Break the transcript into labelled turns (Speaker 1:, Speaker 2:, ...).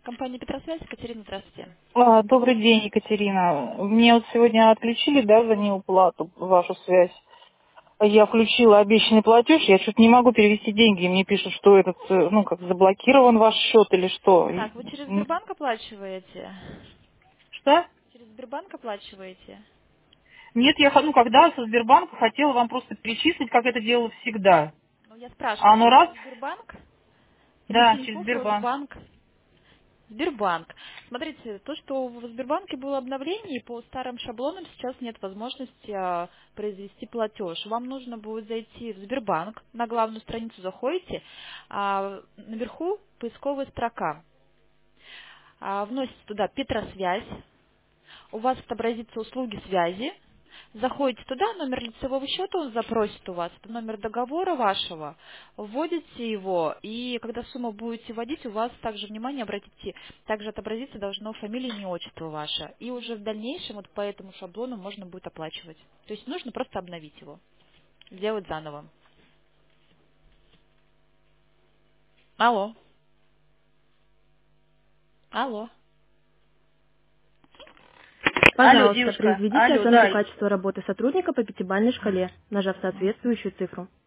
Speaker 1: Компания Петросвязь, Екатерина, здравствуйте.
Speaker 2: Добрый день, Екатерина. Мне вот сегодня отключили, да, за неуплату вашу связь. Я включила обещанный платеж, я что-то не могу перевести деньги. Мне пишут, что этот, как заблокирован ваш счет или что.
Speaker 1: Так, вы через Сбербанк оплачиваете?
Speaker 2: Что?
Speaker 1: Через Сбербанк оплачиваете?
Speaker 2: Нет, когда со Сбербанка хотела вам просто перечислить, как это делала всегда.
Speaker 1: Ну, я
Speaker 2: А
Speaker 1: спрашиваю,
Speaker 2: оно
Speaker 1: это
Speaker 2: раз,
Speaker 1: через Сбербанк? Или
Speaker 2: да, через
Speaker 1: Тинькофф,
Speaker 2: Сбербанк.
Speaker 1: Росбанк? Сбербанк. Смотрите, то, что в Сбербанке было обновление, и по старым шаблонам сейчас нет возможности произвести платеж. Вам нужно будет зайти в Сбербанк, на главную страницу заходите, наверху поисковая строка. Вносите туда Петросвязь, у вас отобразится услуги связи, заходите туда, номер лицевого счета он запросит у вас, это номер договора вашего, вводите его, и когда сумму будете вводить, у вас также, внимание, обратите, также отобразиться должно фамилия, имя, отчество ваше, и уже в дальнейшем вот по этому шаблону можно будет оплачивать. То есть нужно просто обновить его, сделать заново. Алло. Алло.
Speaker 2: Алло,
Speaker 3: Пожалуйста,
Speaker 2: девушка.
Speaker 3: произведите
Speaker 2: Алло,
Speaker 3: оценку
Speaker 2: да.
Speaker 3: качества работы сотрудника по пятибалльной шкале, нажав соответствующую цифру.